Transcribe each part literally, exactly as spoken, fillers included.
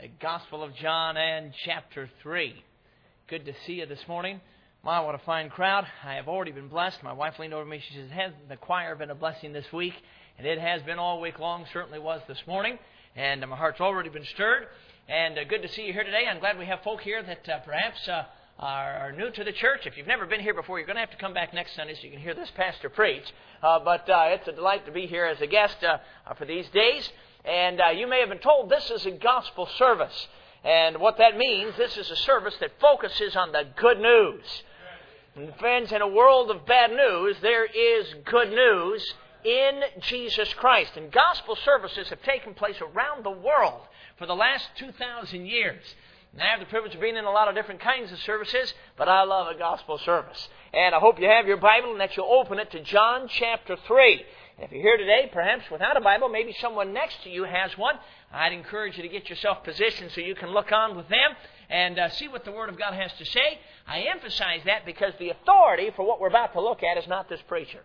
the Gospel of John and chapter three. Good to see you this morning. My, what a fine crowd. I have already been blessed. My wife leaned over to me. She says, has the choir been a blessing this week? And it has been all week long. Certainly was this morning. And uh, my heart's already been stirred. And uh, good to see you here today. I'm glad we have folk here that uh, perhaps uh, are, are new to the church. If you've never been here before, you're going to have to come back next Sunday so you can hear this pastor preach. Uh, but uh, it's a delight to be here as a guest uh, uh, for these days. And uh, you may have been told this is a gospel service. And what that means, this is a service that focuses on the good news. And friends, in a world of bad news, there is good news in Jesus Christ. And gospel services have taken place around the world for the last two thousand years. And I have the privilege of being in a lot of different kinds of services, but I love a gospel service. And I hope you have your Bible and that you'll open it to John chapter three. And if you're here today, perhaps without a Bible, maybe someone next to you has one, I'd encourage you to get yourself positioned so you can look on with them and uh, see what the Word of God has to say. I emphasize that because the authority for what we're about to look at is not this preacher.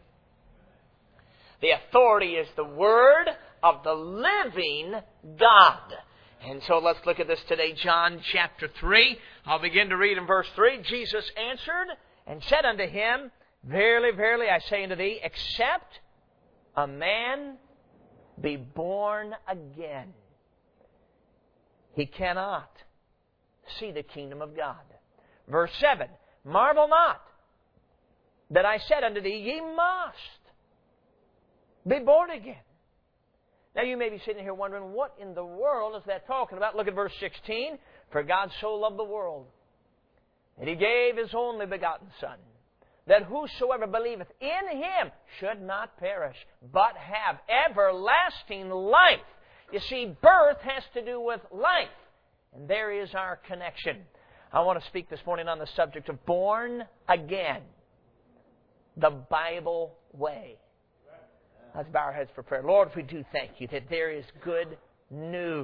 The authority is the Word of the living God. And so let's look at this today, John chapter three. I'll begin to read in verse three. Jesus answered and said unto him, Verily, verily, I say unto thee, except a man be born again, he cannot see the kingdom of God. Verse seven, Marvel not that I said unto thee, ye must be born again. Now you may be sitting here wondering, what in the world is that talking about? Look at verse sixteen. For God so loved the world that He gave His only begotten Son, that whosoever believeth in Him should not perish, but have everlasting life. You see, birth has to do with life. And there is our connection. I want to speak this morning on the subject of born again. The Bible way. Let's bow our heads for prayer. Lord, we do thank You that there is good news.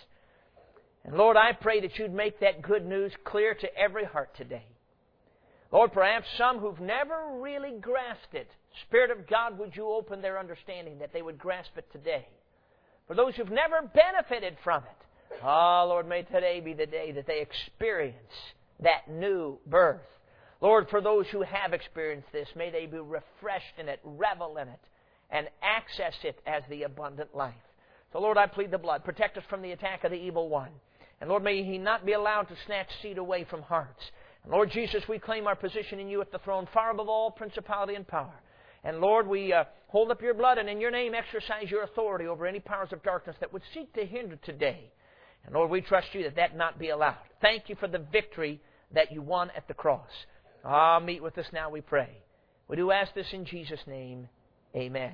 And Lord, I pray that You'd make that good news clear to every heart today. Lord, perhaps some who've never really grasped it, Spirit of God, would You open their understanding that they would grasp it today. For those who've never benefited from it, ah, oh, Lord, may today be the day that they experience that new birth. Lord, for those who have experienced this, may they be refreshed in it, revel in it, and access it as the abundant life. So, Lord, I plead the blood. Protect us from the attack of the evil one. And, Lord, may he not be allowed to snatch seed away from hearts. And, Lord Jesus, we claim our position in You at the throne, far above all principality and power. And, Lord, we uh, hold up Your blood and in Your name exercise Your authority over any powers of darkness that would seek to hinder today. And, Lord, we trust You that that not be allowed. Thank You for the victory that You won at the cross. Ah, meet with us now, we pray. We do ask this in Jesus' name. Amen.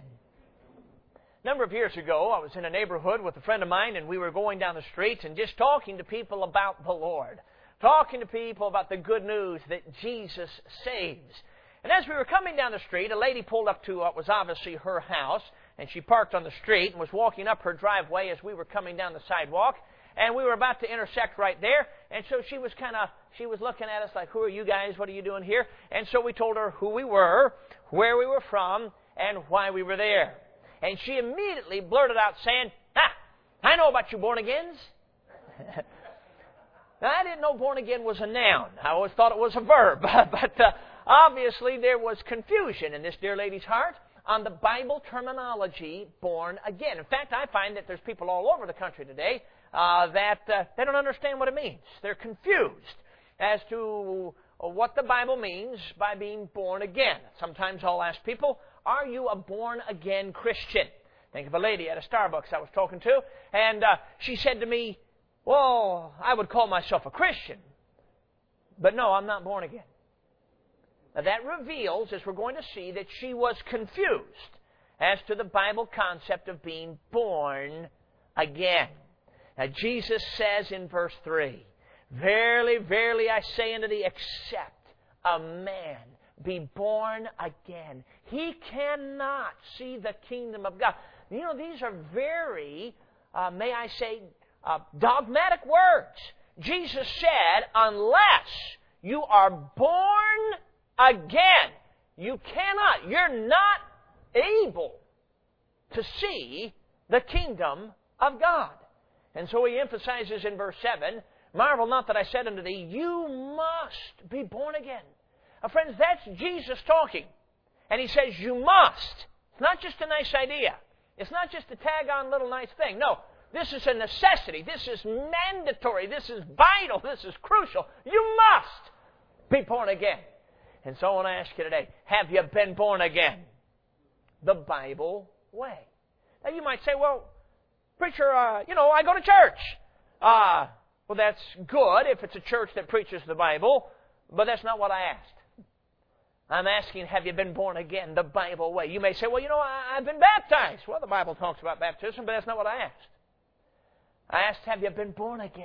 A number of years ago, I was in a neighborhood with a friend of mine, and we were going down the streets and just talking to people about the Lord. Talking to people about the good news that Jesus saves. And as we were coming down the street, a lady pulled up to what was obviously her house, and she parked on the street and was walking up her driveway as we were coming down the sidewalk. And we were about to intersect right there, and so she was kind of, she was looking at us like, who are you guys? What are you doing here? And so we told her who we were, where we were from, and why we were there. And she immediately blurted out saying, ah, I know about you born-agains. Now, I didn't know born again was a noun. I always thought it was a verb. But uh, obviously there was confusion in this dear lady's heart on the Bible terminology, born again. In fact, I find that there's people all over the country today uh, that uh, they don't understand what it means. They're confused as to what the Bible means by being born again. Sometimes I'll ask people, are you a born-again Christian? Think of a lady at a Starbucks I was talking to, and uh, she said to me, well, I would call myself a Christian, but no, I'm not born again. Now that reveals, as we're going to see, that she was confused as to the Bible concept of being born again. Now Jesus says in verse three, Verily, verily, I say unto thee, except a man be born again, he cannot see the kingdom of God. You know, these are very, uh, may I say, uh, dogmatic words. Jesus said, unless you are born again, you cannot, you're not able to see the kingdom of God. And so he emphasizes in verse seven, marvel not that I said unto thee, you must be born again. Now, friends, that's Jesus talking. And he says, you must. It's not just a nice idea. It's not just a tag-on little nice thing. No, this is a necessity. This is mandatory. This is vital. This is crucial. You must be born again. And so I want to ask you today, have you been born again? The Bible way. Now you might say, well, preacher, uh, you know, I go to church. Uh, well, that's good if it's a church that preaches the Bible, but that's not what I asked. I'm asking, have you been born again the Bible way? You may say, well, you know, I, I've been baptized. Well, the Bible talks about baptism, but that's not what I asked. I asked, have you been born again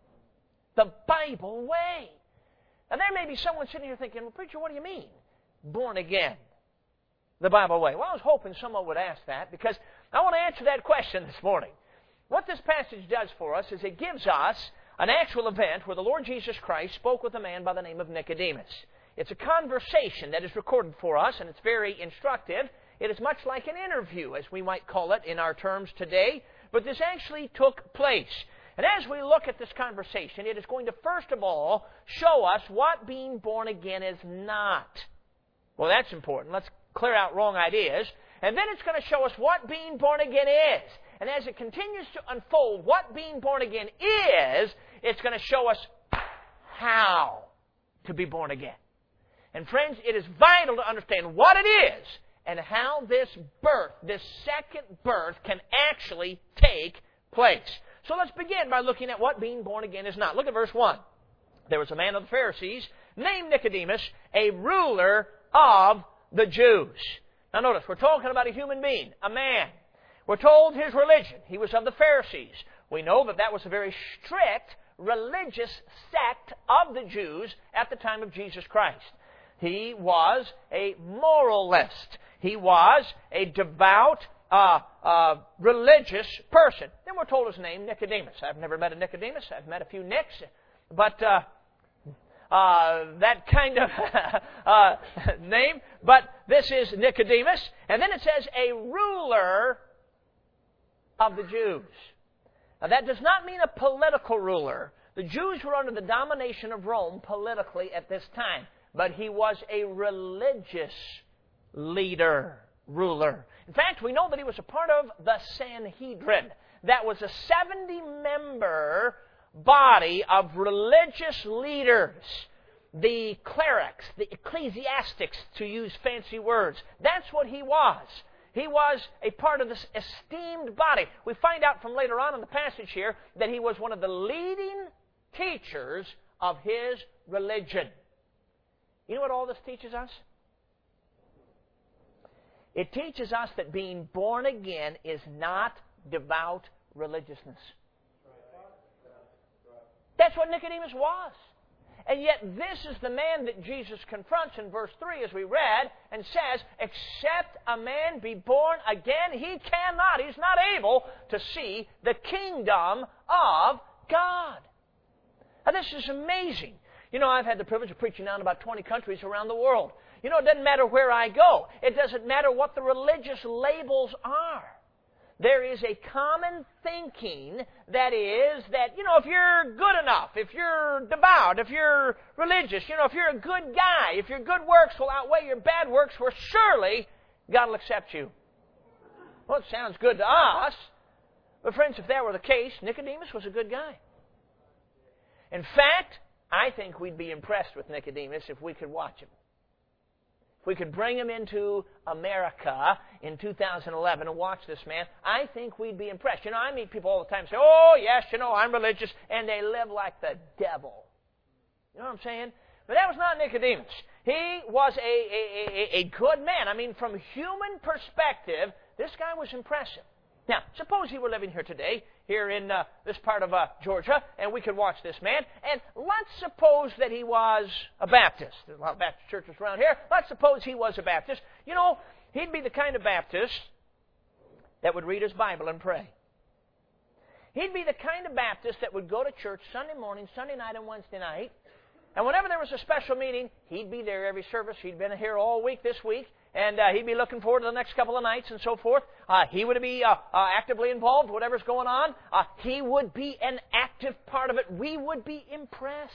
the Bible way? Now, there may be someone sitting here thinking, well, preacher, what do you mean, born again the Bible way? Well, I was hoping someone would ask that because I want to answer that question this morning. What this passage does for us is it gives us an actual event where the Lord Jesus Christ spoke with a man by the name of Nicodemus. It's a conversation that is recorded for us, and it's very instructive. It is much like an interview, as we might call it in our terms today, but this actually took place. And as we look at this conversation, it is going to first of all show us what being born again is not. Well, that's important. Let's clear out wrong ideas. And then it's going to show us what being born again is. And as it continues to unfold what being born again is, it's going to show us how to be born again. And friends, it is vital to understand what it is and how this birth, this second birth, can actually take place. So let's begin by looking at what being born again is not. Look at verse one. There was a man of the Pharisees named Nicodemus, a ruler of the Jews. Now notice, we're talking about a human being, a man. We're told his religion. He was of the Pharisees. We know that that was a very strict religious sect of the Jews at the time of Jesus Christ. He was a moralist. He was a devout, uh, uh, religious person. Then we're told his name, Nicodemus. I've never met a Nicodemus. I've met a few Nicks. But uh, uh, that kind of uh, name. But this is Nicodemus. And then it says a ruler of the Jews. Now that does not mean a political ruler. The Jews were under the domination of Rome politically at this time. But he was a religious leader, ruler. In fact, we know that he was a part of the Sanhedrin. That was a seventy-member body of religious leaders. The clerics, the ecclesiastics, to use fancy words. That's what he was. He was a part of this esteemed body. We find out from later on in the passage here that he was one of the leading teachers of his religion. You know what all this teaches us? It teaches us that being born again is not devout religiousness. That's what Nicodemus was. And yet this is the man that Jesus confronts in verse three as we read and says, except a man be born again, he cannot, he's not able to see the kingdom of God. Now this is amazing. You know, I've had the privilege of preaching now in about twenty countries around the world. You know, it doesn't matter where I go. It doesn't matter what the religious labels are. There is a common thinking that is that, you know, if you're good enough, if you're devout, if you're religious, you know, if you're a good guy, if your good works will outweigh your bad works, well, surely God will accept you. Well, it sounds good to us. But friends, if that were the case, Nicodemus was a good guy. In fact, I think we'd be impressed with Nicodemus if we could watch him. If we could bring him into America in two thousand eleven and watch this man, I think we'd be impressed. You know, I meet people all the time and say, oh, yes, you know, I'm religious, and they live like the devil. You know what I'm saying? But that was not Nicodemus. He was a, a, a, a good man. I mean, from human perspective, this guy was impressive. Now, suppose he were living here today, here in uh, this part of uh, Georgia, and we could watch this man, and let's suppose that he was a Baptist. There's a lot of Baptist churches around here. Let's suppose he was a Baptist. You know, he'd be the kind of Baptist that would read his Bible and pray. He'd be the kind of Baptist that would go to church Sunday morning, Sunday night, and Wednesday night, and whenever there was a special meeting, he'd be there every service. He'd been here all week this week, and uh, he'd be looking forward to the next couple of nights and so forth. Uh, he would be uh, uh, actively involved, whatever's going on. Uh, he would be an active part of it. We would be impressed.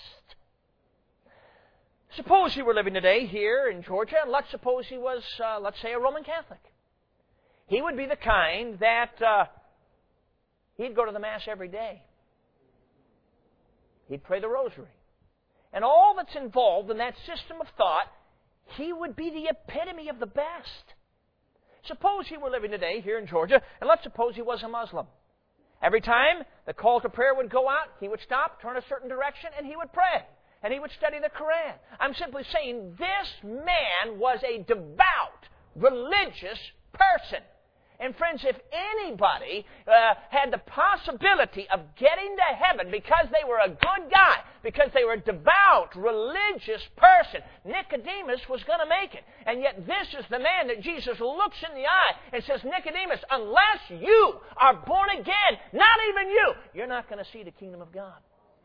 Suppose he were living today here in Georgia, and let's suppose he was, uh, let's say, a Roman Catholic. He would be the kind that uh, he'd go to the Mass every day. He'd pray the Rosary. And all that's involved in that system of thought, he would be the epitome of the best. Suppose he were living today here in Georgia, and let's suppose he was a Muslim. Every time the call to prayer would go out, he would stop, turn a certain direction, and he would pray. And he would study the Quran. I'm simply saying this man was a devout, religious person. And friends, if anybody uh, had the possibility of getting to heaven because they were a good guy, because they were a devout, religious person, Nicodemus was going to make it. And yet this is the man that Jesus looks in the eye and says, Nicodemus, unless you are born again, not even you, you're not going to see the kingdom of God.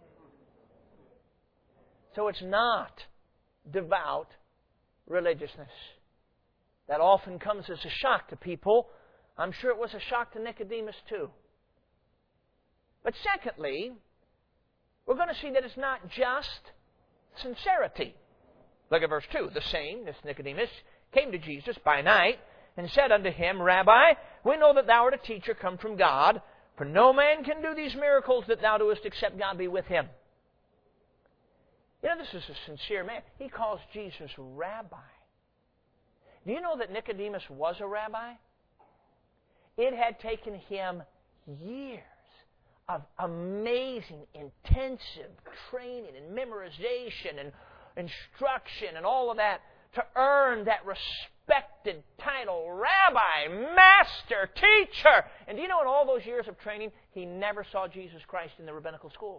So it's not devout religiousness. That often comes as a shock to people. I'm sure it was a shock to Nicodemus too. But secondly, we're going to see that it's not just sincerity. Look at verse two. The same, this Nicodemus, came to Jesus by night and said unto him, Rabbi, we know that thou art a teacher come from God, for no man can do these miracles that thou doest except God be with him. You know, this is a sincere man. He calls Jesus Rabbi. Do you know that Nicodemus was a rabbi? It had taken him years of amazing, intensive training and memorization and instruction and all of that to earn that respected title, Rabbi, Master, Teacher. And do you know, in all those years of training, he never saw Jesus Christ in the rabbinical schools.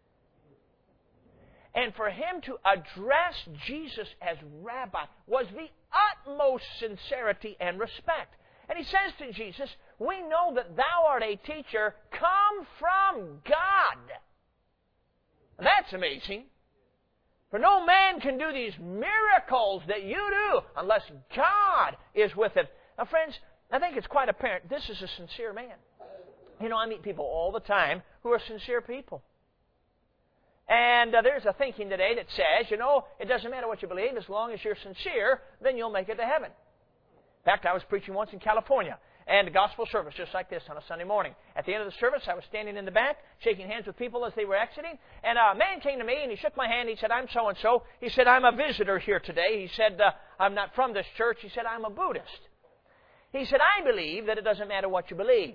And for him to address Jesus as Rabbi was the utmost sincerity and respect. And he says to Jesus, we know that thou art a teacher come from God. That's amazing. For no man can do these miracles that you do unless God is with him. Now, friends, I think it's quite apparent this is a sincere man. You know, I meet people all the time who are sincere people. And uh, there's a thinking today that says, you know, it doesn't matter what you believe, as long as you're sincere, then you'll make it to heaven. In fact, I was preaching once in California, and a gospel service just like this on a Sunday morning. At the end of the service, I was standing in the back, shaking hands with people as they were exiting, and a man came to me, and he shook my hand. He said, I'm so-and-so. He said, I'm a visitor here today. He said, uh, I'm not from this church. He said, I'm a Buddhist. He said, I believe that it doesn't matter what you believe.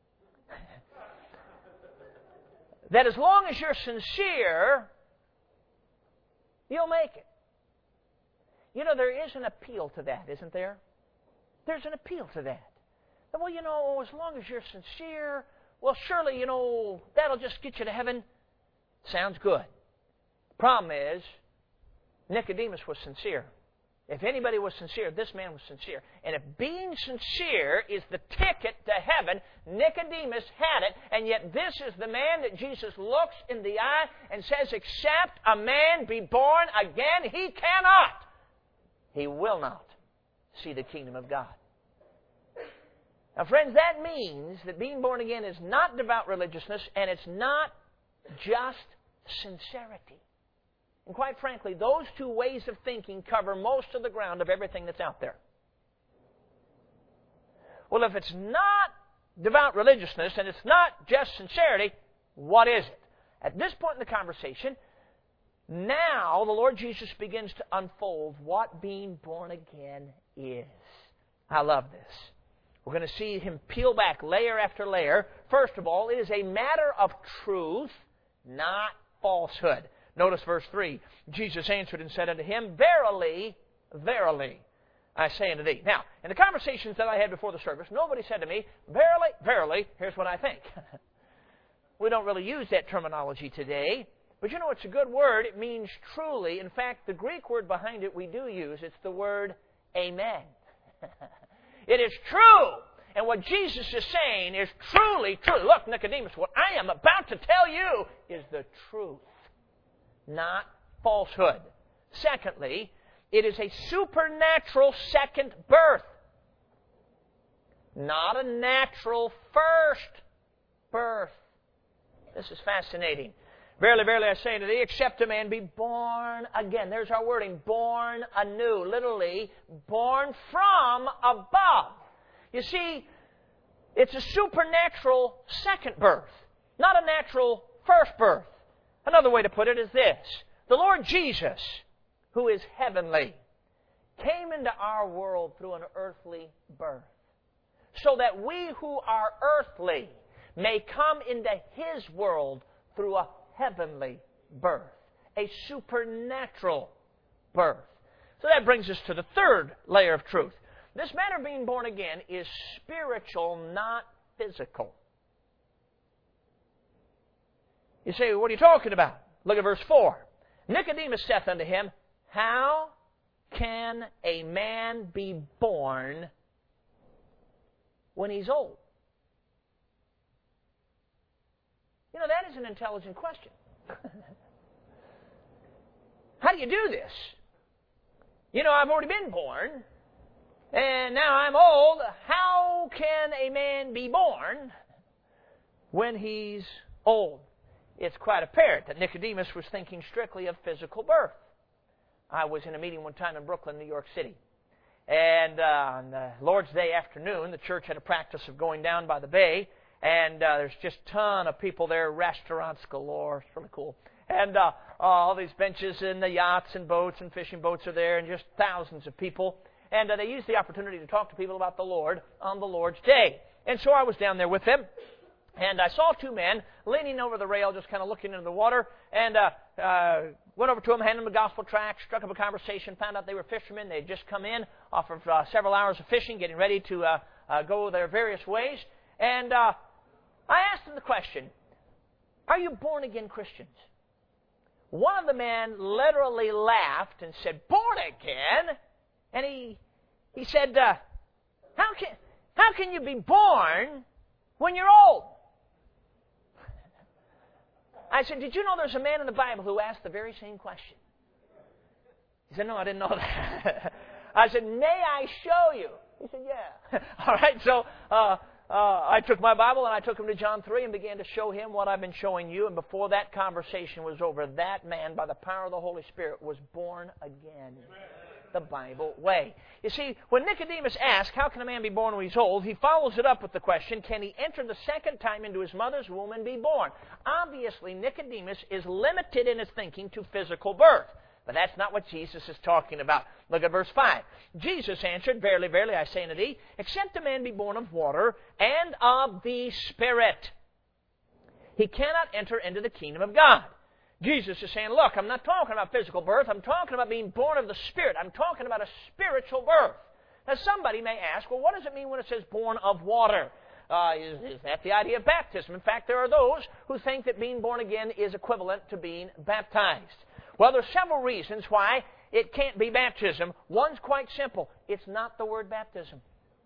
That as long as you're sincere, you'll make it. You know, there is an appeal to that, isn't there? There's an appeal to that. Well, you know, as long as you're sincere, well, surely, you know, that'll just get you to heaven. Sounds good. Problem is, Nicodemus was sincere. If anybody was sincere, this man was sincere. And if being sincere is the ticket to heaven, Nicodemus had it. And yet this is the man that Jesus looks in the eye and says, except a man be born again, he cannot. He will not see the kingdom of God. Now, friends, that means that being born again is not devout religiousness, and it's not just sincerity. And quite frankly, those two ways of thinking cover most of the ground of everything that's out there. Well, if it's not devout religiousness and it's not just sincerity, what is it? At this point in the conversation, now the Lord Jesus begins to unfold what being born again is. I love this. We're going to see him peel back layer after layer. First of all, it is a matter of truth, not falsehood. Notice verse three. Jesus answered and said unto him, Verily, verily, I say unto thee. Now, in the conversations that I had before the service, nobody said to me, Verily, verily, here's what I think. We don't really use that terminology today. But you know, it's a good word. It means truly. In fact, the Greek word behind it we do use. It's the word amen. It is true. And what Jesus is saying is truly true. Look, Nicodemus, what I am about to tell you is the truth, not falsehood. Secondly, It is a supernatural second birth. Not a natural first birth. This is fascinating. Verily, verily, I say unto thee, except a man be born again. There's our wording, born anew. Literally, born from above. You see, it's a supernatural second birth, not a natural first birth. Another way to put it is this. The Lord Jesus, who is heavenly, came into our world through an earthly birth, so that we who are earthly may come into His world through a heavenly birth, a supernatural birth. So that brings us to the third layer of truth. This matter of being born again is spiritual, not physical. You say, what are you talking about? Look at verse four. Nicodemus saith unto him, how can a man be born when he's old? You know, that is an intelligent question. How do you do this? You know, I've already been born, and now I'm old. How can a man be born when he's old? It's quite apparent that Nicodemus was thinking strictly of physical birth. I was in a meeting one time in Brooklyn, New York City. And uh, on the Lord's Day afternoon, the church had a practice of going down by the bay. And uh, there's just a ton of people there, restaurants galore. It's really cool. And uh, all these benches and the yachts and boats and fishing boats are there, and just thousands of people. And uh, they use the opportunity to talk to people about the Lord on the Lord's Day. And so I was down there with them. And I saw two men leaning over the rail, just kind of looking into the water, and uh, uh, went over to them, handed them a gospel tract, struck up a conversation, found out they were fishermen. They had just come in off of uh, several hours of fishing, getting ready to uh, uh, go their various ways. And uh, I asked them the question, are you born-again Christians? One of the men literally laughed and said, born again? And he he said, uh, how can how can you be born when you're old? I said, did you know there's a man in the Bible who asked the very same question? He said, no, I didn't know that. I said, may I show you? He said, yeah. All right, so uh, uh, I took my Bible and I took him to John three and began to show him what I've been showing you. And before that conversation was over, that man, by the power of the Holy Spirit, was born again. The Bible way. You see, when Nicodemus asks, how can a man be born when he's old, he follows it up with the question, can he enter the second time into his mother's womb and be born? Obviously, Nicodemus is limited in his thinking to physical birth. But that's not what Jesus is talking about. Look at verse five. Jesus answered, verily, verily, I say unto thee, except a man be born of water and of the Spirit, he cannot enter into the kingdom of God. Jesus is saying, look, I'm not talking about physical birth. I'm talking about being born of the Spirit. I'm talking about a spiritual birth. Now, somebody may ask, well, what does it mean when it says born of water? Uh, is, is that the idea of baptism? In fact, there are those who think that being born again is equivalent to being baptized. Well, there's several reasons why it can't be baptism. One's quite simple. It's not the word baptism.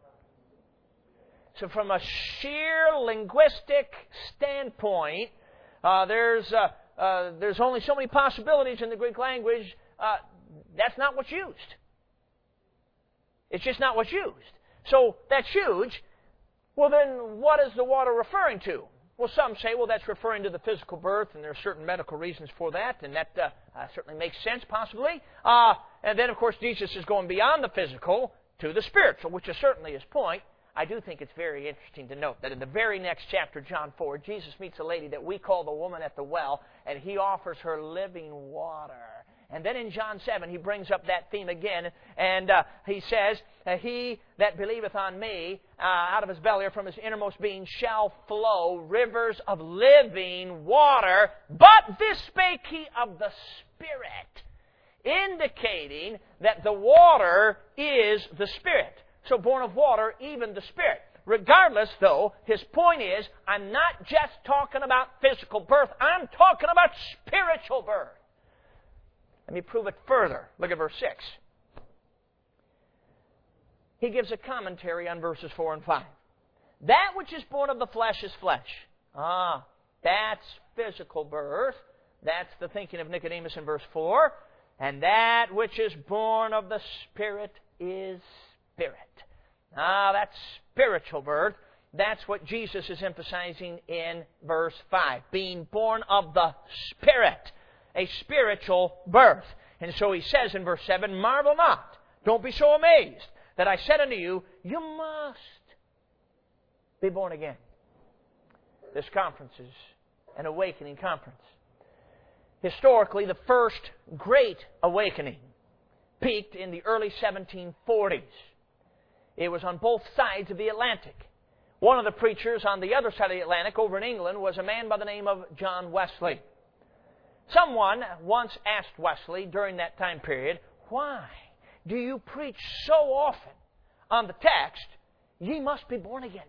So from a sheer linguistic standpoint, uh, there's... Uh, Uh, there's only so many possibilities in the Greek language. Uh, that's not what's used. It's just not what's used. So that's huge. Well, then what is the water referring to? Well, some say, well, that's referring to the physical birth, and there are certain medical reasons for that, and that uh, uh, certainly makes sense, possibly. Uh, and then, of course, Jesus is going beyond the physical to the spiritual, which is certainly his point. I do think it's very interesting to note that in the very next chapter, John four, Jesus meets a lady that we call the woman at the well, and he offers her living water. And then in John seven, he brings up that theme again, and uh, he says, he that believeth on me, uh, out of his belly or from his innermost being shall flow rivers of living water, but this spake he of the Spirit, indicating that the water is the Spirit. So born of water, even the Spirit. Regardless, though, his point is, I'm not just talking about physical birth. I'm talking about spiritual birth. Let me prove it further. Look at verse six. He gives a commentary on verses four and five. That which is born of the flesh is flesh. Ah, that's physical birth. That's the thinking of Nicodemus in verse four. And that which is born of the Spirit is spirit. Ah, that's spiritual birth. That's what Jesus is emphasizing in verse five. Being born of the Spirit. A spiritual birth. And so he says in verse seven, marvel not. Don't be so amazed that I said unto you, you must be born again. This conference is an awakening conference. Historically, the first great awakening peaked in the early seventeen forties. It was on both sides of the Atlantic. One of the preachers on the other side of the Atlantic, over in England, was a man by the name of John Wesley. Someone once asked Wesley during that time period, why do you preach so often on the text, ye must be born again?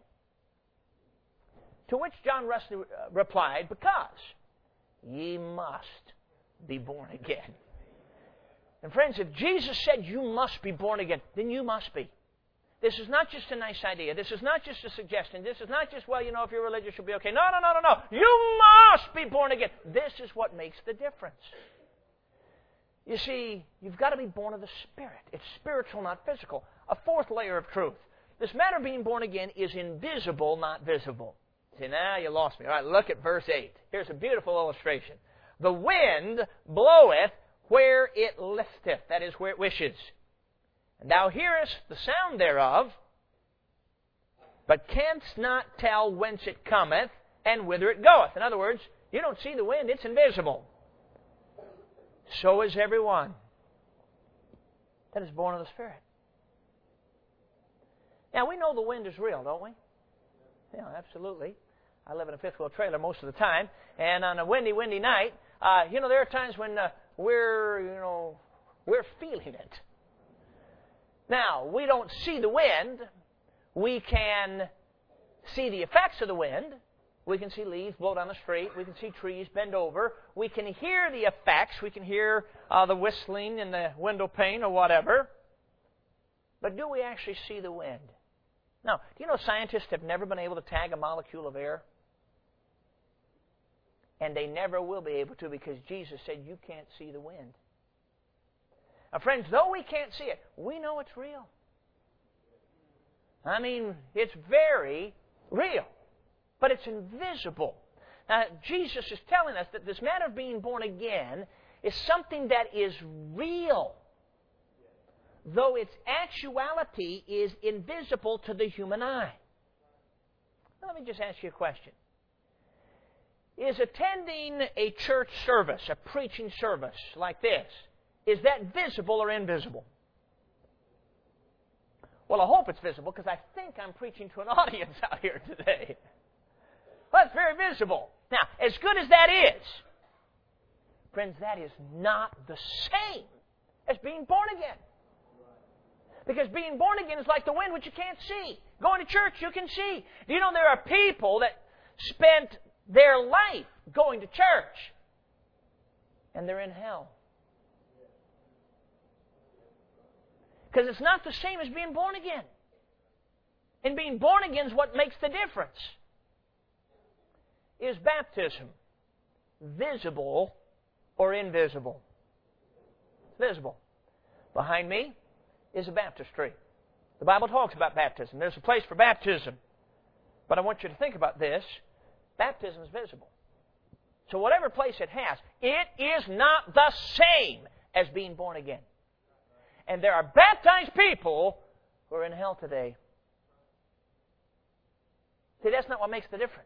To which John Wesley replied, because ye must be born again. And friends, if Jesus said you must be born again, then you must be. This is not just a nice idea. This is not just a suggestion. This is not just, well, you know, if you're religious, you'll be okay. No, no, no, no, no. You must be born again. This is what makes the difference. You see, you've got to be born of the Spirit. It's spiritual, not physical. A fourth layer of truth. This matter of being born again is invisible, not visible. See, now you lost me. All right, look at verse eight. Here's a beautiful illustration. The wind bloweth where it listeth. That is, where it wishes. And thou hearest the sound thereof, but canst not tell whence it cometh and whither it goeth. In other words, you don't see the wind. It's invisible. So is everyone that is born of the Spirit. Now, we know the wind is real, don't we? Yeah, absolutely. I live in a fifth-wheel trailer most of the time, and on a windy, windy night, uh, you know, there are times when uh, we're, you know, we're feeling it. Now, we don't see the wind. We can see the effects of the wind. We can see leaves blow down the street. We can see trees bend over. We can hear the effects. We can hear uh, the whistling in the window pane or whatever. But do we actually see the wind? Now, do you know scientists have never been able to tag a molecule of air? And they never will be able to, because Jesus said you can't see the wind. Now, friends, though we can't see it, we know it's real. I mean, it's very real. But it's invisible. Now, Jesus is telling us that this matter of being born again is something that is real, though its actuality is invisible to the human eye. Now, let me just ask you a question. Is attending a church service, a preaching service like this, is that visible or invisible? Well, I hope it's visible, because I think I'm preaching to an audience out here today. Well, it's very visible. Now, as good as that is, friends, that is not the same as being born again. Because being born again is like the wind, which you can't see. Going to church, you can see. Do you know there are people that spent their life going to church, and they're in hell? Because it's not the same as being born again. And being born again is what makes the difference. Is baptism visible or invisible? It's visible. Behind me is a baptistry. The Bible talks about baptism. There's a place for baptism. But I want you to think about this. Baptism is visible. So whatever place it has, it is not the same as being born again. And there are baptized people who are in hell today. See, that's not what makes the difference.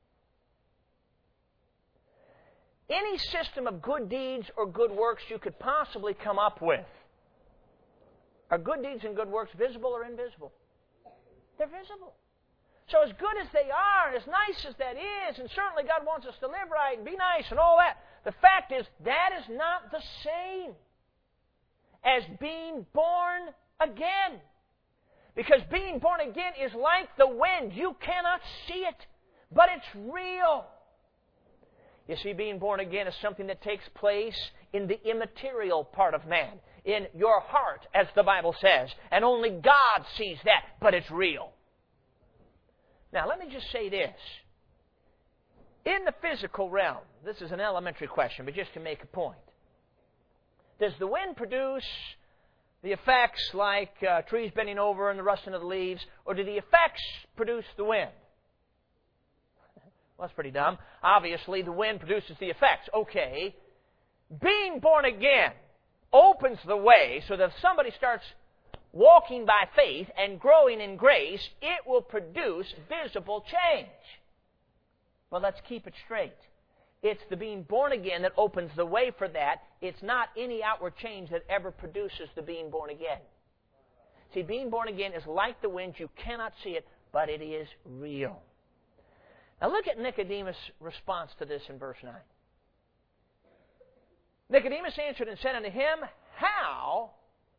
Any system of good deeds or good works you could possibly come up with, are good deeds and good works visible or invisible? They're visible. So as good as they are, and as nice as that is, and certainly God wants us to live right and be nice and all that, the fact is that is not the same as being born again. Because being born again is like the wind. You cannot see it, but it's real. You see, being born again is something that takes place in the immaterial part of man, in your heart, as the Bible says. And only God sees that, but it's real. Now, let me just say this. In the physical realm, this is an elementary question, but just to make a point. Does the wind produce the effects like uh, trees bending over and the rustling of the leaves, or do the effects produce the wind? Well, that's pretty dumb. Obviously, the wind produces the effects. Okay. Being born again opens the way so that if somebody starts walking by faith and growing in grace, it will produce visible change. Well, let's keep it straight. It's the being born again that opens the way for that. It's not any outward change that ever produces the being born again. See, being born again is like the wind. You cannot see it, but it is real. Now look at Nicodemus' response to this in verse nine. Nicodemus answered and said unto him, How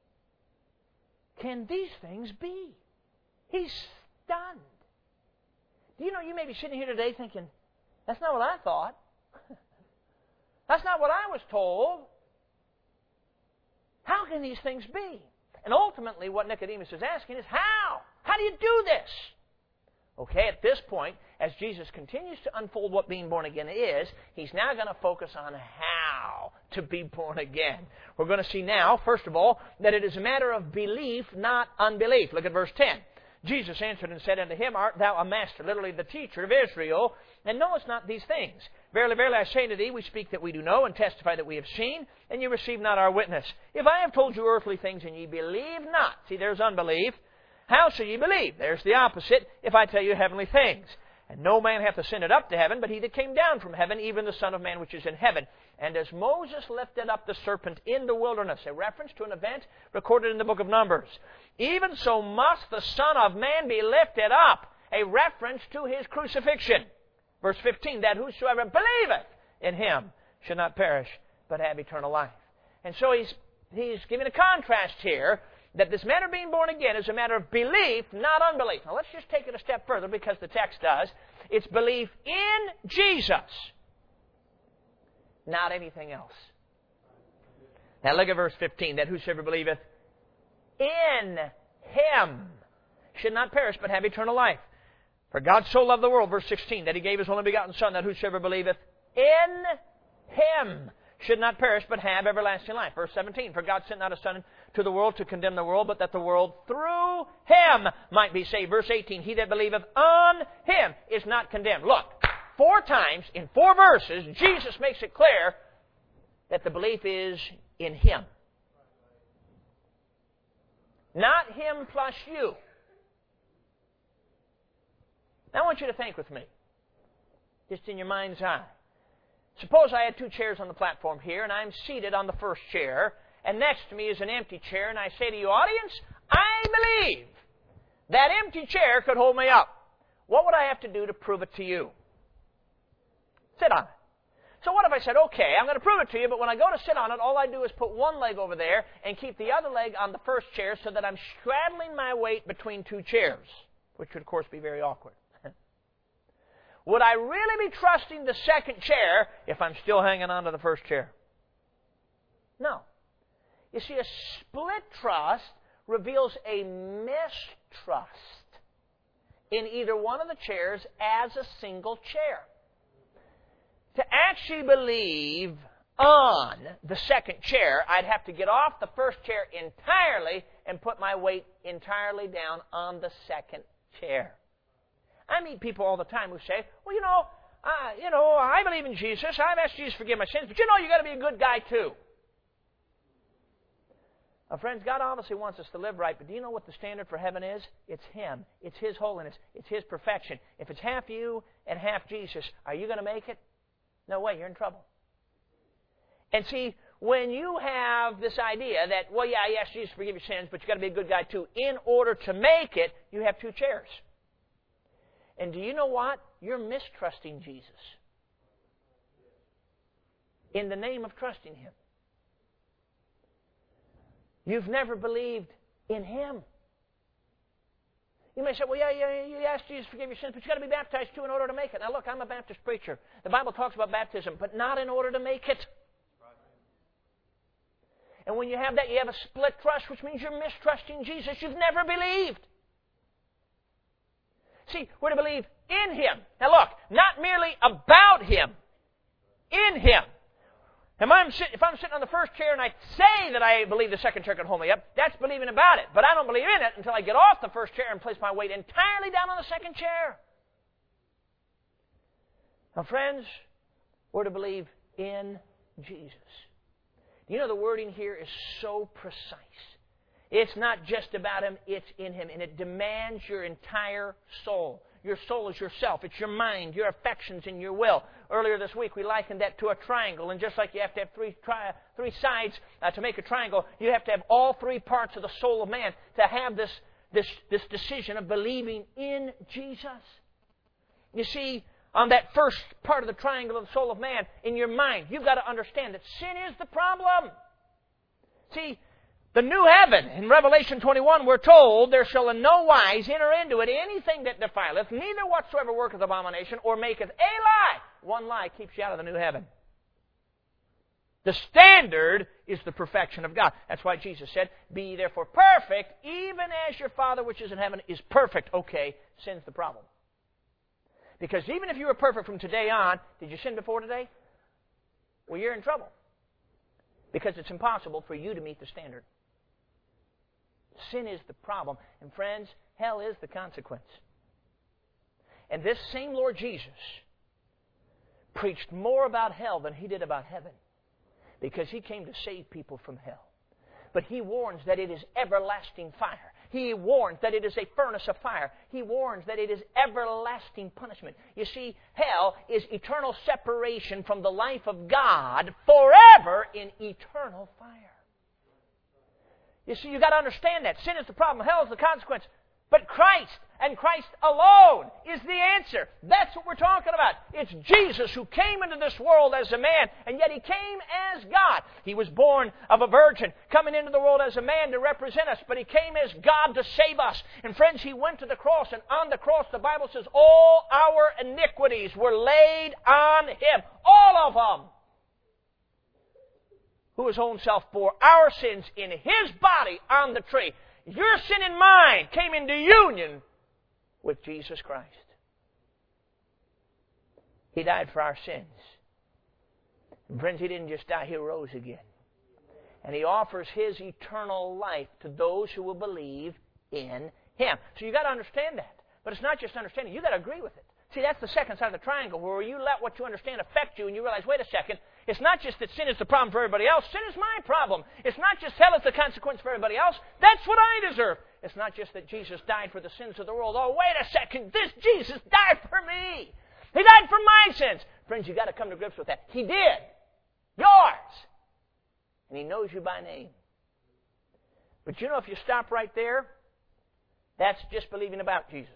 can these things be? He's stunned. Do you know, you may be sitting here today thinking, that's not what I thought. That's not what I was told. How can these things be? And ultimately what Nicodemus is asking is, how? How do you do this? Okay, at this point, as Jesus continues to unfold what being born again is, He's now going to focus on how to be born again. We're going to see now, first of all, that it is a matter of belief, not unbelief. Look at verse ten. Jesus answered and said unto him, Art thou a master, literally the teacher of Israel, and knowest not these things? Verily, verily, I say unto thee, we speak that we do know, and testify that we have seen, and ye receive not our witness. If I have told you earthly things, and ye believe not, see, there's unbelief, how shall ye believe? There's the opposite, if I tell you heavenly things. And no man hath ascended up to heaven, but he that came down from heaven, even the Son of Man which is in heaven. And as Moses lifted up the serpent in the wilderness, a reference to an event recorded in the book of Numbers, even so must the Son of Man be lifted up, a reference to His crucifixion. Verse fifteen, that whosoever believeth in Him should not perish, but have eternal life. And so he's, he's giving a contrast here, that this matter of being born again is a matter of belief, not unbelief. Now let's just take it a step further, because the text does. It's belief in Jesus, not anything else. Now look at verse fifteen. That whosoever believeth in Him should not perish, but have eternal life. For God so loved the world, verse sixteen, that He gave His only begotten Son, that whosoever believeth in Him should not perish, but have everlasting life. Verse seventeen, for God sent not His Son to the world to condemn the world, but that the world through Him might be saved. Verse eighteen, he that believeth on Him is not condemned. Look, four times in four verses, Jesus makes it clear that the belief is in Him. Not Him plus you. Now I want you to think with me, just in your mind's eye. Suppose I had two chairs on the platform here, and I'm seated on the first chair, and next to me is an empty chair, and I say to you, audience, I believe that empty chair could hold me up. What would I have to do to prove it to you? Sit on it. So what if I said, okay, I'm going to prove it to you, but when I go to sit on it, all I do is put one leg over there and keep the other leg on the first chair so that I'm straddling my weight between two chairs, which would, of course, be very awkward. Would I really be trusting the second chair if I'm still hanging on to the first chair? No. You see, a split trust reveals a mistrust in either one of the chairs as a single chair. To actually believe on the second chair, I'd have to get off the first chair entirely and put my weight entirely down on the second chair. I meet people all the time who say, well, you know, uh, you know, I believe in Jesus. I've asked Jesus to forgive my sins, but you know, you've got to be a good guy too. Now, friends, God obviously wants us to live right, but do you know what the standard for heaven is? It's Him. It's His holiness. It's His perfection. If it's half you and half Jesus, are you going to make it? No way, you're in trouble. And see, when you have this idea that, well, yeah, I asked Jesus to forgive your sins, but you've got to be a good guy too, in order to make it, you have two chairs. And do you know what? You're mistrusting Jesus in the name of trusting Him. You've never believed in Him. You may say, well, yeah, yeah, you asked Jesus to forgive your sins, but you've got to be baptized too in order to make it. Now look, I'm a Baptist preacher. The Bible talks about baptism, but not in order to make it. And when you have that, you have a split trust, which means you're mistrusting Jesus. You've never believed. See, we're to believe in Him. Now look, not merely about Him. In Him. If I'm, sit, if I'm sitting on the first chair and I say that I believe the second chair can hold me up, that's believing about it. But I don't believe in it until I get off the first chair and place my weight entirely down on the second chair. Now, friends, we're to believe in Jesus. You know, the wording here is so precise. It's not just about Him, it's in Him. And it demands your entire soul. Your soul is yourself. It's your mind, your affections, and your will. Earlier this week, we likened that to a triangle. And just like you have to have three, tri- three sides uh, to make a triangle, you have to have all three parts of the soul of man to have this, this, this decision of believing in Jesus. You see, on that first part of the triangle of the soul of man, in your mind, you've got to understand that sin is the problem. See, the new heaven, in Revelation twenty-one, we're told, there shall in no wise enter into it anything that defileth, neither whatsoever worketh abomination, or maketh a lie. One lie keeps you out of the new heaven. The standard is the perfection of God. That's why Jesus said, be ye therefore perfect, even as your Father which is in heaven is perfect. Okay, sin's the problem. Because even if you were perfect from today on, did you sin before today? Well, you're in trouble. Because it's impossible for you to meet the standard. Sin is the problem. And friends, hell is the consequence. And this same Lord Jesus preached more about hell than He did about heaven. Because He came to save people from hell. But He warns that it is everlasting fire. He warns that it is a furnace of fire. He warns that it is everlasting punishment. You see, hell is eternal separation from the life of God forever in eternal fire. You see, you've got to understand that. Sin is the problem. Hell is the consequence. But Christ and Christ alone is the answer. That's what we're talking about. It's Jesus who came into this world as a man, and yet He came as God. He was born of a virgin, coming into the world as a man to represent us, but He came as God to save us. And friends, He went to the cross, and on the cross, the Bible says, all our iniquities were laid on Him. All of them. Who His own self bore our sins in His body on the tree. Your sin and mine came into union with Jesus Christ. He died for our sins. And friends, He didn't just die, He rose again. And He offers His eternal life to those who will believe in Him. So you've got to understand that. But it's not just understanding, you've got to agree with it. See, that's the second side of the triangle, where you let what you understand affect you and you realize, wait a second, it's not just that sin is the problem for everybody else. Sin is my problem. It's not just hell is the consequence for everybody else. That's what I deserve. It's not just that Jesus died for the sins of the world. Oh, wait a second, this Jesus died for me. He died for my sins. Friends, you've got to come to grips with that. He did. Yours. And He knows you by name. But you know, if you stop right there, that's just believing about Jesus.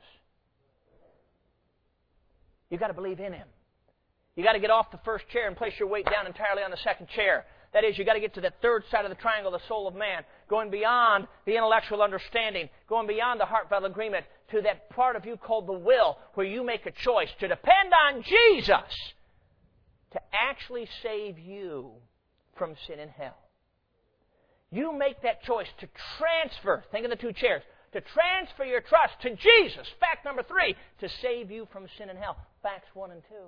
You've got to believe in Him. You've got to get off the first chair and place your weight down entirely on the second chair. That is, you've got to get to that third side of the triangle, the soul of man, going beyond the intellectual understanding, going beyond the heartfelt agreement to that part of you called the will, where you make a choice to depend on Jesus to actually save you from sin and hell. You make that choice to transfer, think of the two chairs, to transfer your trust to Jesus. Fact number three, to save you from sin and hell. Facts one and two.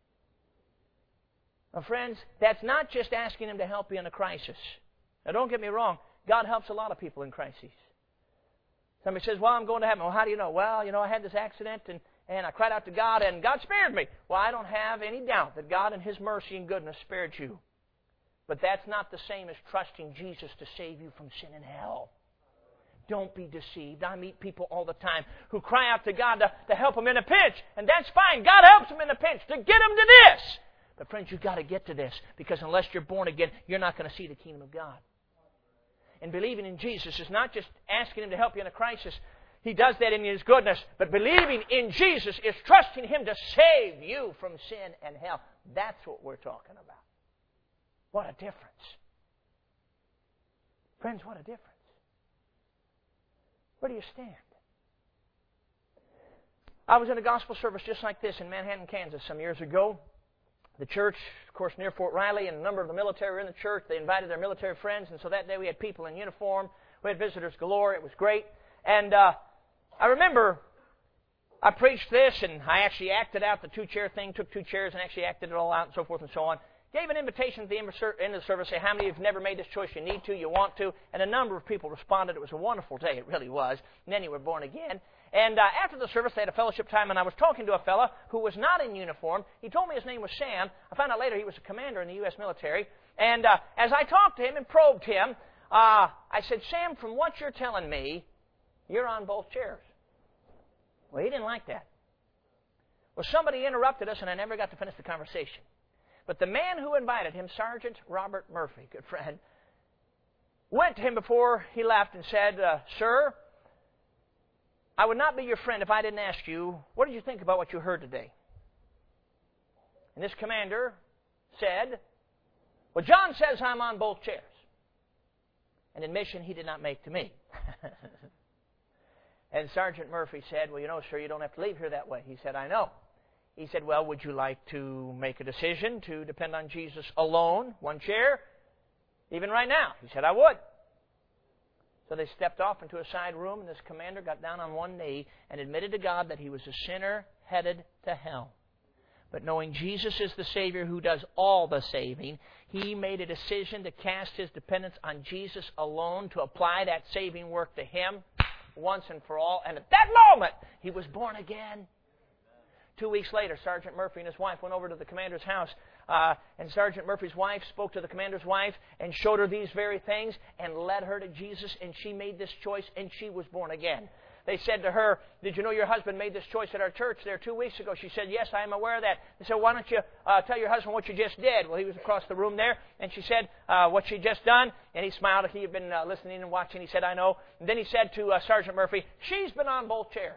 Now, friends, that's not just asking Him to help you in a crisis. Now, don't get me wrong. God helps a lot of people in crises. Somebody says, well, I'm going to heaven. Well, how do you know? Well, you know, I had this accident, and, and I cried out to God, and God spared me. Well, I don't have any doubt that God in His mercy and goodness spared you. But that's not the same as trusting Jesus to save you from sin and hell. Don't be deceived. I meet people all the time who cry out to God to, to help them in a pinch. And that's fine. God helps them in a pinch to get them to this. But friends, you've got to get to this. Because unless you're born again, you're not going to see the kingdom of God. And believing in Jesus is not just asking Him to help you in a crisis. He does that in His goodness. But believing in Jesus is trusting Him to save you from sin and hell. That's what we're talking about. What a difference. Friends, what a difference. Where do you stand? I was in a gospel service just like this in Manhattan, Kansas some years ago. The church, of course, near Fort Riley, and a number of the military were in the church. They invited their military friends, and so that day we had people in uniform. We had visitors galore. It was great. And uh, I remember I preached this, and I actually acted out the two-chair thing, took two chairs and actually acted it all out and so forth and so on. Gave an invitation at the end of the service, say, how many of you have never made this choice? You need to, you want to. And a number of people responded. It was a wonderful day. It really was. Many were born again. And uh, after the service, they had a fellowship time, and I was talking to a fella who was not in uniform. He told me his name was Sam. I found out later he was a commander in the U S military. And uh, as I talked to him and probed him, uh, I said, Sam, from what you're telling me, you're on both chairs. Well, he didn't like that. Well, somebody interrupted us, and I never got to finish the conversation. But the man who invited him, Sergeant Robert Murphy, good friend, went to him before he left and said, uh, Sir, I would not be your friend if I didn't ask you, what did you think about what you heard today? And this commander said, well, John says I'm on both chairs. An admission he did not make to me. And Sergeant Murphy said, well, you know, sir, you don't have to leave here that way. He said, I know. He said, well, would you like to make a decision to depend on Jesus alone, one chair, even right now? He said, I would. So they stepped off into a side room, and this commander got down on one knee and admitted to God that he was a sinner headed to hell. But knowing Jesus is the Savior who does all the saving, he made a decision to cast his dependence on Jesus alone, to apply that saving work to him once and for all. And at that moment, he was born again. Two weeks later, Sergeant Murphy and his wife went over to the commander's house, uh, and Sergeant Murphy's wife spoke to the commander's wife and showed her these very things and led her to Jesus, and she made this choice, and she was born again. They said to her, did you know your husband made this choice at our church there two weeks ago? She said, yes, I am aware of that. They said, why don't you uh, tell your husband what you just did? Well, he was across the room there, and she said uh, what she'd just done, and he smiled. He had been uh, listening and watching. He said, I know. And then he said to uh, Sergeant Murphy, she's been on both chairs.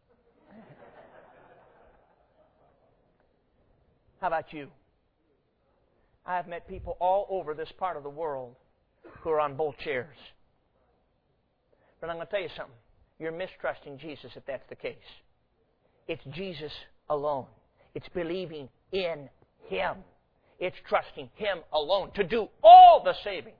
How about you? I have met people all over this part of the world who are on both chairs. But I'm going to tell you something. You're mistrusting Jesus if that's the case. It's Jesus alone. It's believing in Him. It's trusting Him alone to do all the saving.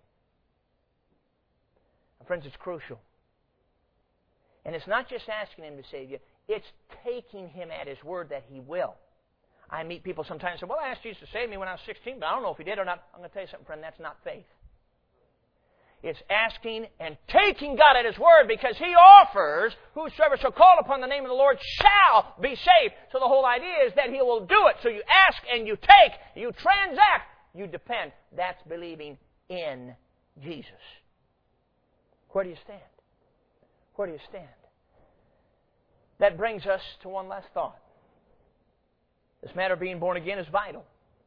And friends, it's crucial. And it's not just asking Him to save you. It's taking Him at His word that He will. I meet people sometimes say, well, I asked Jesus to save me when I was sixteen, but I don't know if He did or not. I'm going to tell you something, friend, that's not faith. It's asking and taking God at His word, because He offers, whosoever shall call upon the name of the Lord shall be saved. So the whole idea is that He will do it. So you ask and you take, you transact, you depend. That's believing in Jesus. Where do you stand? Where do you stand? That brings us to one last thought. This matter of being born again is vital,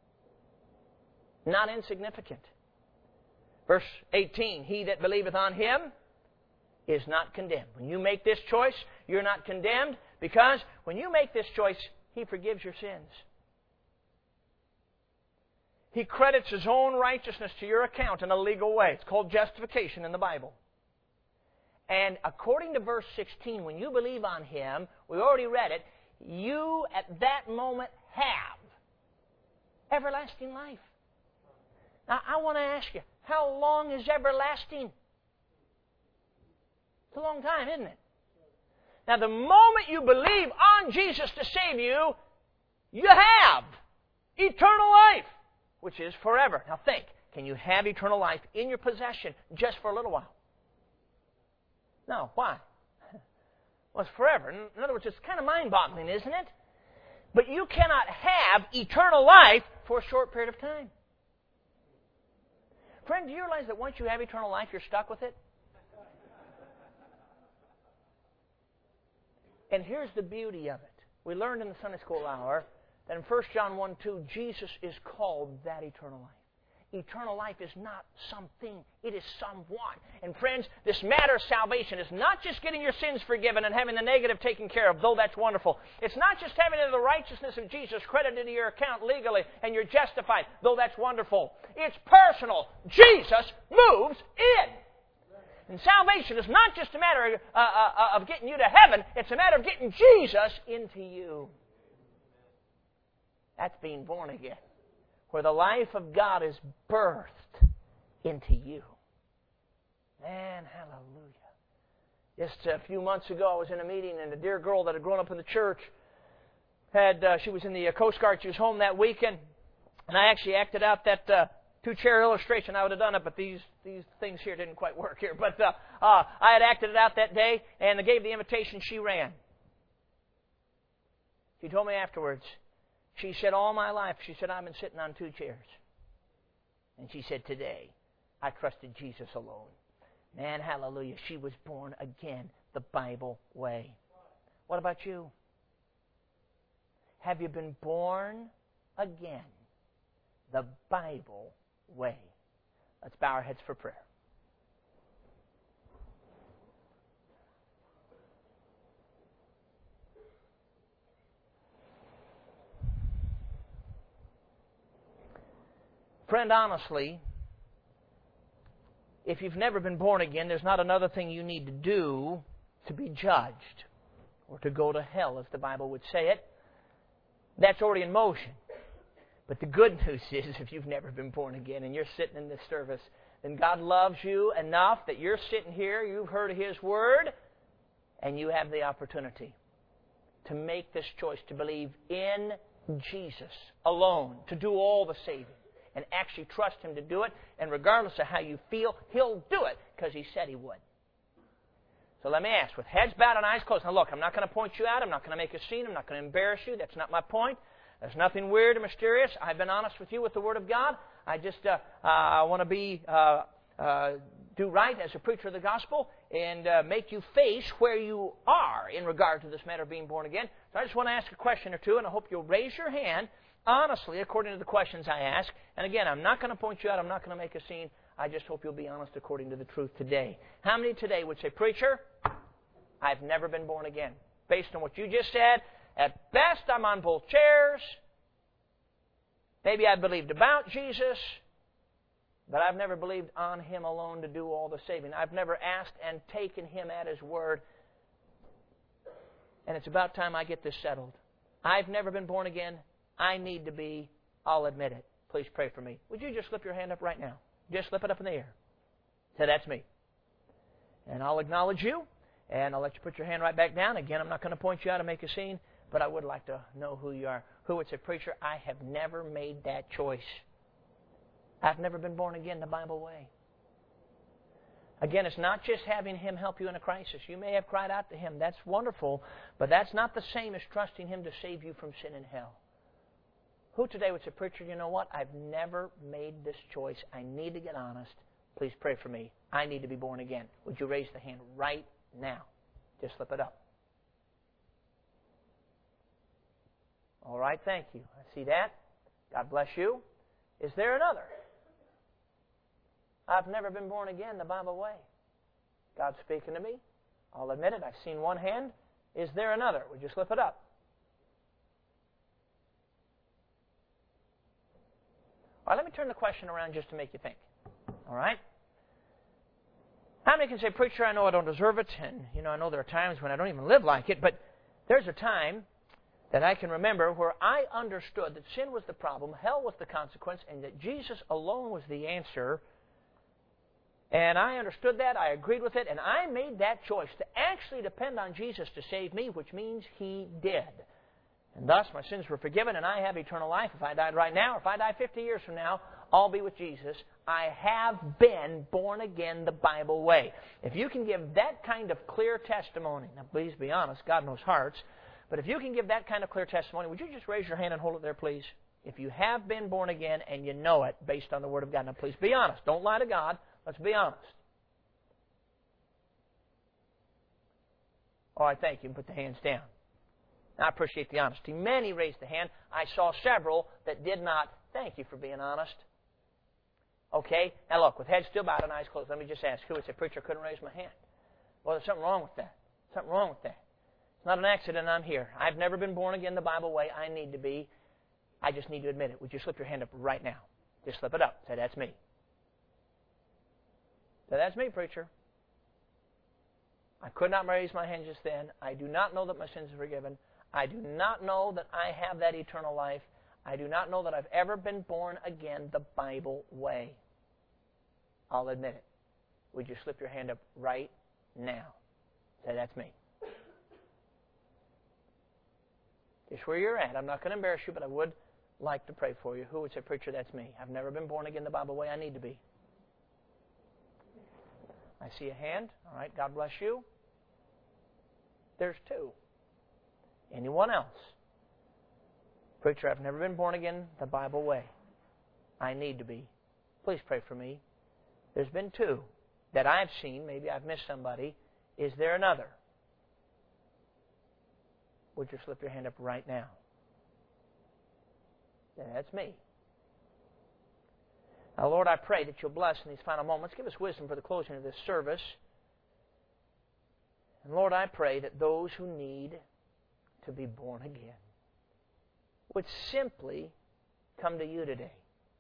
not insignificant. Verse eighteen, he that believeth on Him is not condemned. When you make this choice, you're not condemned, because when you make this choice, He forgives your sins. He credits His own righteousness to your account in a legal way. It's called justification in the Bible. And according to verse sixteen, when you believe on Him, we already read it, you at that moment have everlasting life. Now, I want to ask you, how long is everlasting? It's a long time, isn't it? Now, the moment you believe on Jesus to save you, you have eternal life, which is forever. Now, think, can you have eternal life in your possession just for a little while? No. Why? Well, it's forever. In other words, it's kind of mind-boggling, isn't it? But you cannot have eternal life for a short period of time. Friend, do you realize that once you have eternal life, you're stuck with it? And here's the beauty of it. We learned in the Sunday school hour that in First John one two, Jesus is called that eternal life. Eternal life is not something, it is someone. And friends, this matter of salvation is not just getting your sins forgiven and having the negative taken care of, though that's wonderful. It's not just having the righteousness of Jesus credited to your account legally and you're justified, though that's wonderful. It's personal. Jesus moves in. And salvation is not just a matter uh, uh, of getting you to heaven, it's a matter of getting Jesus into you. That's being born again, where the life of God is birthed into you. Man, hallelujah. Just a few months ago, I was in a meeting, and a dear girl that had grown up in the church, had uh, she was in the Coast Guard. She was home that weekend, And I actually acted out that uh, two-chair illustration. I would have done it, but these these things here didn't quite work here. But uh, uh, I had acted it out that day, and I gave the invitation. She ran. She told me afterwards, she said, all my life, she said, I've been sitting on two chairs. And she said, today, I trusted Jesus alone. Man, hallelujah, she was born again the Bible way. What about you? Have you been born again the Bible way? Let's bow our heads for prayer. Friend, honestly, if you've never been born again, there's not another thing you need to do to be judged or to go to hell, as the Bible would say it. That's already in motion. But the good news is, if you've never been born again and you're sitting in this service, then God loves you enough that you're sitting here, you've heard His Word, and you have the opportunity to make this choice to believe in Jesus alone, to do all the saving, and actually trust Him to do it. And regardless of how you feel, He'll do it because He said He would. So let me ask, with heads bowed and eyes closed. Now look, I'm not going to point you out. I'm not going to make a scene. I'm not going to embarrass you. That's not my point. There's nothing weird or mysterious. I've been honest with you with the Word of God. I just uh, uh, I want to be uh, uh, do right as a preacher of the gospel and uh, make you face where you are in regard to this matter of being born again. So I just want to ask a question or two, and I hope you'll raise your hand honestly according to the questions I ask. And again, I'm not going to point you out. I'm not going to make a scene. I just hope you'll be honest according to the truth today. How many today would say, preacher, I've never been born again? Based on what you just said, at best I'm on both chairs. Maybe I believed about Jesus, but I've never believed on Him alone to do all the saving. I've never asked and taken Him at His word. And it's about time I get this settled. I've never been born again. I need to be. I'll admit it. Please pray for me. Would you just slip your hand up right now? Just slip it up in the air. Say, that's me. And I'll acknowledge you, and I'll let you put your hand right back down. Again, I'm not going to point you out and make a scene, but I would like to know who you are. Who would say, preacher, I have never made that choice. I've never been born again the Bible way. Again, it's not just having Him help you in a crisis. You may have cried out to Him. That's wonderful, but that's not the same as trusting Him to save you from sin and hell. Who today would say, preacher, you know what? I've never made this choice. I need to get honest. Please pray for me. I need to be born again. Would you raise the hand right now? Just slip it up. All right, thank you. I see that. God bless you. Is there another? I've never been born again the Bible way. God's speaking to me. I'll admit it. I've seen one hand. Is there another? Would you slip it up? All right, let me turn the question around just to make you think. All right? How many can say, preacher, I know I don't deserve it, and, you know, I know there are times when I don't even live like it, but there's a time that I can remember where I understood that sin was the problem, hell was the consequence, and that Jesus alone was the answer. And I understood that, I agreed with it, and I made that choice to actually depend on Jesus to save me, which means He did. And thus my sins were forgiven, and I have eternal life. If I died right now, or if I die fifty years from now, I'll be with Jesus. I have been born again the Bible way. If you can give that kind of clear testimony, now please be honest, God knows hearts, but if you can give that kind of clear testimony, would you just raise your hand and hold it there, please? If you have been born again and you know it based on the Word of God, now please be honest. Don't lie to God. Let's be honest. All right, thank you. Put the hands down. I appreciate the honesty. Many raised the hand. I saw several that did not. Thank you for being honest. Okay? Now look, with heads still bowed and eyes closed, let me just ask, who would say, preacher, I couldn't raise my hand? Well, there's something wrong with that. Something wrong with that. It's not an accident I'm here. I've never been born again the Bible way. I need to be. I just need to admit it. Would you slip your hand up right now? Just slip it up. Say, that's me. Say, that's me, preacher. I could not raise my hand just then. I do not know that my sins are forgiven. I do not know that I have that eternal life. I do not know that I've ever been born again the Bible way. I'll admit it. Would you slip your hand up right now? Say, that's me. Just where you're at. I'm not going to embarrass you, but I would like to pray for you? Who would say, preacher, that's me. I've never been born again the Bible way. I need to be. I see a hand. All right, God bless you. There's two. Anyone else? Preacher, I've never been born again the Bible way. I need to be. Please pray for me. There's been two that I've seen. Maybe I've missed somebody. Is there another? Would you slip your hand up right now? Yeah, that's me. Now, Lord, I pray that you'll bless in these final moments. Give us wisdom for the closing of this service. And Lord, I pray that those who need to be born again would simply come to you today.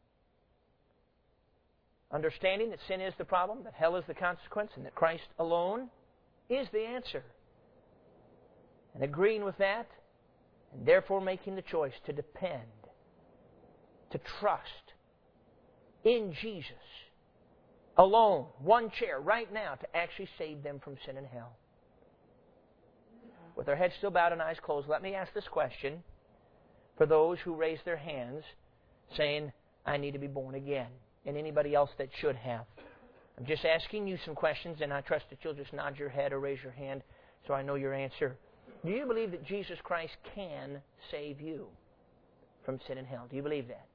Understanding that sin is the problem, that hell is the consequence, and that Christ alone is the answer. And agreeing with that, and therefore making the choice to depend, to trust in Jesus alone, one chair right now, to actually save them from sin and hell. With their heads still bowed and eyes closed, let me ask this question for those who raise their hands saying, I need to be born again, and anybody else that should have. I'm just asking you some questions, and I trust that you'll just nod your head or raise your hand so I know your answer. Do you believe that Jesus Christ can save you from sin and hell? Do you believe that?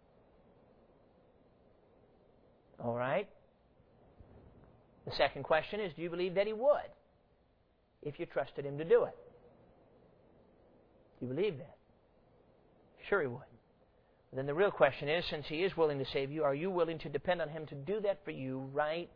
All right. The second question is, do you believe that He would if you trusted Him to do it? Do you believe that? Sure He would. Then the real question is, since He is willing to save you, are you willing to depend on Him to do that for you right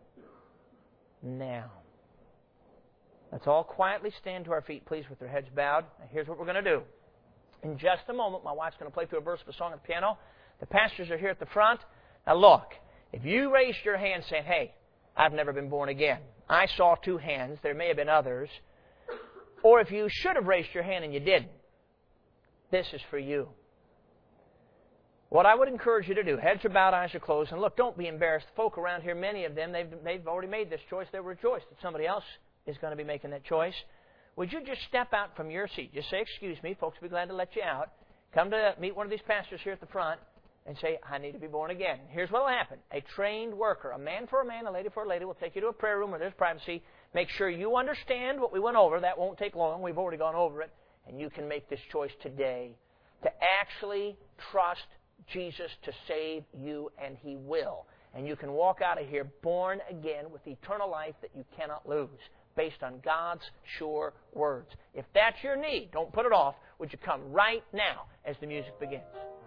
now? Let's all quietly stand to our feet, please, with our heads bowed. Now, here's what we're going to do. In just a moment, my wife's going to play through a verse of a song on the piano. The pastors are here at the front. Now look, if you raised your hand saying, hey, I've never been born again. I saw two hands. There may have been others. Or if you should have raised your hand and you didn't, this is for you. What I would encourage you to do, heads are bowed, eyes are closed, and look, don't be embarrassed. Folk around here, many of them, they've, they've already made this choice. They rejoiced that somebody else is going to be making that choice. Would you just step out from your seat? Just say, excuse me. Folks will be glad to let you out. Come to meet one of these pastors here at the front and say, I need to be born again. Here's what will happen. A trained worker, a man for a man, a lady for a lady, will take you to a prayer room where there's privacy. Make sure you understand what we went over. That won't take long. We've already gone over it. And you can make this choice today to actually trust Jesus to save you, and He will. And you can walk out of here born again with eternal life that you cannot lose, based on God's sure words. If that's your need, don't put it off. Would you come right now as the music begins?